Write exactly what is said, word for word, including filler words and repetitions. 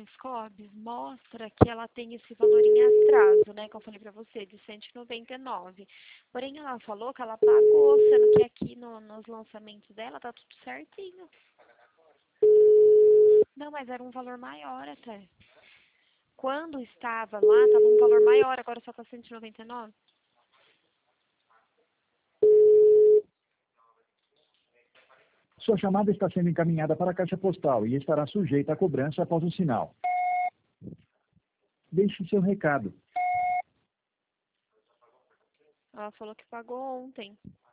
Scobs mostra que ela tem esse valor em atraso, né, que eu falei pra você, de cento e noventa e nove. Porém, ela falou que ela pagou, sendo que aqui no, nos lançamentos dela tá tudo certinho. Não, mas era um valor maior até. Quando estava lá, estava um valor maior, agora só tá cento e noventa e nove. Sua chamada está sendo encaminhada para a caixa postal e estará sujeita a cobrança após o sinal. Deixe seu recado. Ela falou que pagou ontem.